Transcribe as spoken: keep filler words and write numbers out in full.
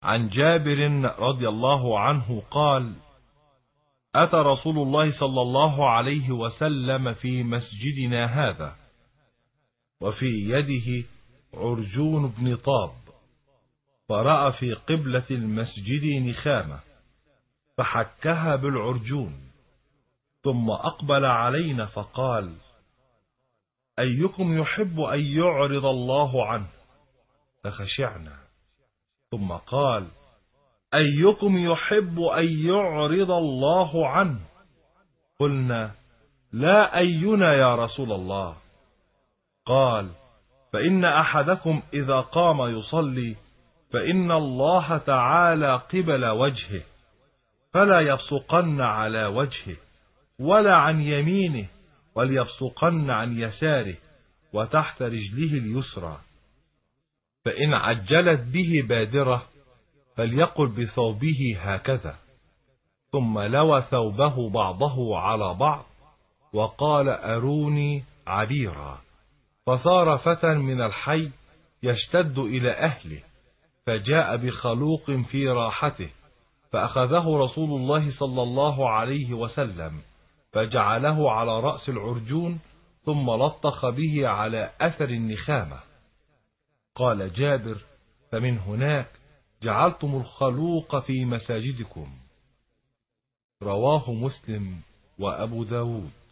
عن جابر رضي الله عنه قال: أتى رسول الله صلى الله عليه وسلم في مسجدنا هذا، وفي يده عرجون بن طاب، فرأى في قبلة المسجد نخامة فحكها بالعرجون، ثم أقبل علينا فقال: أيكم يحب أن يعرض الله عنه؟ فخشعنا. ثم قال: أيكم يحب أن يعرض الله عنه؟ قلنا: لا أينا يا رسول الله. قال: فإن أحدكم إذا قام يصلي فإن الله تعالى قبل وجهه، فلا يبصقن على وجهه ولا عن يمينه، وليبصقن عن يساره وتحت رجله اليسرى، فإن عجلت به بادرة فليقل بثوبه هكذا، ثم لوى ثوبه بعضه على بعض وقال: أروني عبيرا. فصار فتى من الحي يشتد إلى أهله، فجاء بخلوق في راحته، فأخذه رسول الله صلى الله عليه وسلم فجعله على رأس العرجون، ثم لطخ به على أثر النخامة. قال جابر: فمن هناك جعلتم الخلوق في مساجدكم. رواه مسلم وأبو داود.